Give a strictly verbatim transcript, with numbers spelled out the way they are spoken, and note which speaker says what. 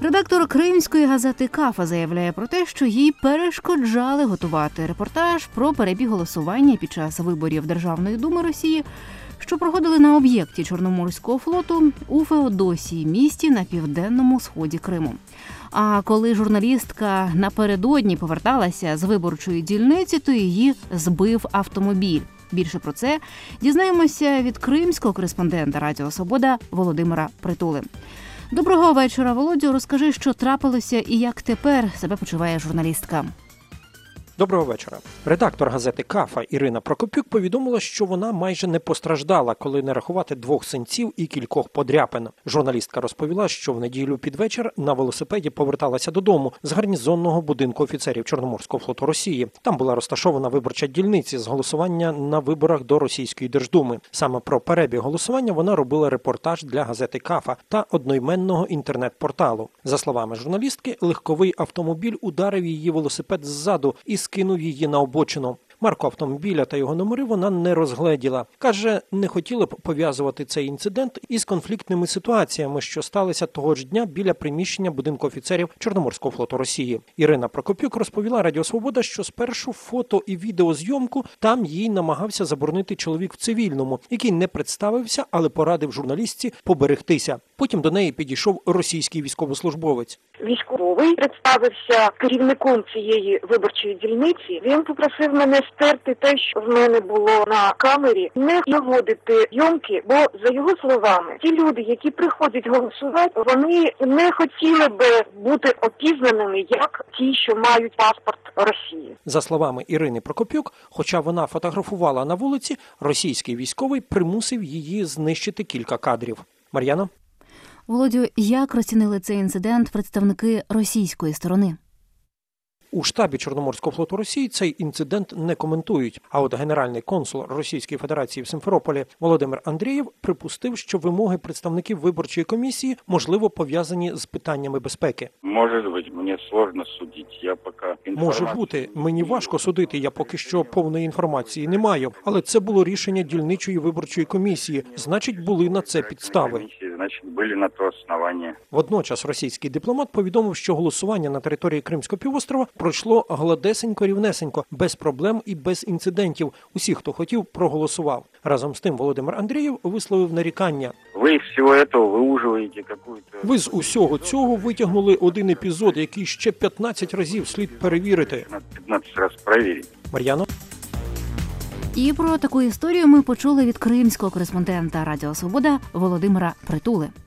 Speaker 1: Редактор кримської газети «Кафа» заявляє про те, що їй перешкоджали готувати репортаж про перебіг голосування під час виборів Державної думи Росії, що проходили на об'єкті Чорноморського флоту у Феодосії, місті на південному сході Криму. А коли журналістка напередодні поверталася з виборчої дільниці, то її збив автомобіль. Більше про це дізнаємося від кримського кореспондента Радіо Свобода Володимира Притули. Доброго вечора, Володю. Розкажи, що трапилося і як тепер себе почуває журналістка.
Speaker 2: Доброго вечора. Редактор газети «Кафа» Ірина Прокопюк повідомила, що вона майже не постраждала, коли не рахувати двох синців і кількох подряпин. Журналістка розповіла, що в неділю під вечір на велосипеді поверталася додому з гарнізонного будинку офіцерів Чорноморського флоту Росії. Там була розташована виборча дільниця з голосування на виборах до Російської Держдуми. Саме про перебіг голосування вона робила репортаж для газети «Кафа» та одноіменного інтернет-порталу. За словами журналістки, легковий автомобіль ударив її велосипед ззаду і скинув її на обочину. Марку автомобіля та його номери вона не розгледіла. Каже, не хотіла б пов'язувати цей інцидент із конфліктними ситуаціями, що сталися того ж дня біля приміщення будинку офіцерів Чорноморського флоту Росії. Ірина Прокопюк розповіла Радіо Свобода, що спершу фото і відеозйомку там їй намагався заборонити чоловік в цивільному, який не представився, але порадив журналістці поберегтися. Потім до неї підійшов російський військовослужбовець.
Speaker 3: Військовий представився керівником цієї виборчої дільниці. Він попросив мене стерти те, що в мене було на камері, не наводити зйомки, бо, за його словами, ті люди, які приходять голосувати, вони не хотіли би бути опізнаними як ті, що мають паспорт Росії.
Speaker 2: За словами Ірини Прокопюк, хоча вона фотографувала на вулиці, російський військовий примусив її знищити кілька кадрів. Мар'яна?
Speaker 1: Володю, як розцінили цей інцидент представники російської сторони?
Speaker 2: У штабі Чорноморського флоту Росії цей інцидент не коментують. А от генеральний консул Російської Федерації в Симферополі Володимир Андрієв припустив, що вимоги представників виборчої комісії, можливо, пов'язані з питаннями безпеки.
Speaker 4: Може бути, мені складно судити, я поки інформацію...
Speaker 2: Може бути, мені важко судити, я поки що повної інформації не маю. Але це було рішення дільничої виборчої комісії, значить, були на це підстави.
Speaker 4: Значить, були на то основання.
Speaker 2: Водночас російський дипломат повідомив, що голосування на території Кримського півострова пройшло гладесенько-рівнесенько, без проблем і без інцидентів. Усі, хто хотів, проголосував. Разом з тим Володимир Андрієв висловив нарікання.
Speaker 4: Ви з всього цього виужуєте якусь...
Speaker 2: Ви з усього цього витягнули один епізод, який ще п'ятнадцять разів слід перевірити.
Speaker 4: п'ятнадцять разів перевірити.
Speaker 2: Мар'яно?
Speaker 1: І про таку історію ми почули від кримського кореспондента Радіо Свобода Володимира Притули.